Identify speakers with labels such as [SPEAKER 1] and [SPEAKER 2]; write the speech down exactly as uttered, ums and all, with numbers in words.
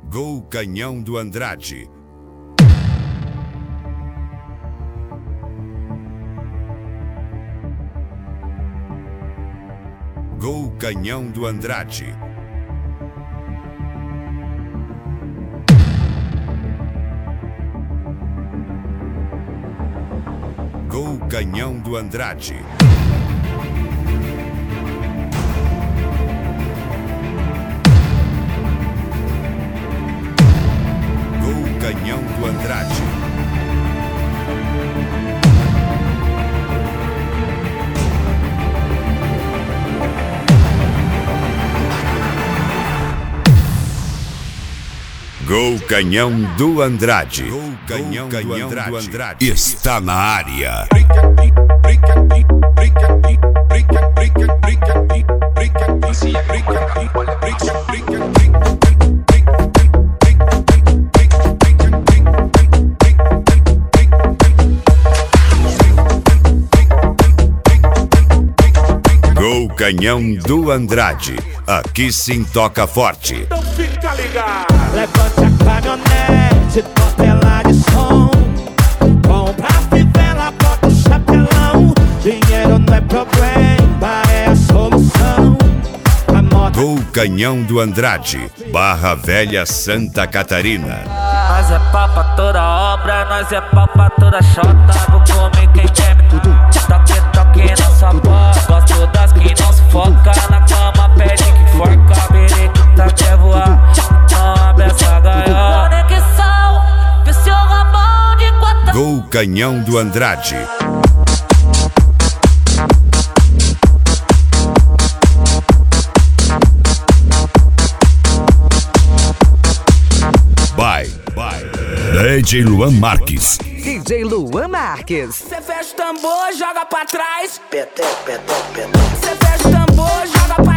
[SPEAKER 1] Gol Canhão do Andrade. Gol Canhão do Andrade. Gol Canhão do Andrade. Gol Canhão do Andrade. Gol Canhão do Andrade. Gol Canhão, Gol Canhão do, Andrade. do Andrade. Está na área. Gol Canhão do Andrade. Aqui sim toca forte.
[SPEAKER 2] Então fica ligado. Levante a caminhonete, bota ela de som. Compra a fivela, bota o chapelão. Dinheiro não é problema, é a solução. A moto...
[SPEAKER 1] Gol Canhão do Andrade, Barra Velha, Santa Catarina.
[SPEAKER 3] Nós é pau pra toda obra, nós é pau pra toda chota. Vou comer quem quer me toque, toque na sua boca. Gosto das que não sufoca, na cama pede que forca. Periquita quer voar, não abre essa gaiola. Conexão, vê seu rabão de quatro.
[SPEAKER 1] Gol Canhão do Andrade. Bye, bye. D J Luan Marques.
[SPEAKER 4] D J Luan Marques.
[SPEAKER 3] Cê fecha o tambor, joga pra trás. Cê fecha o tambor, joga pra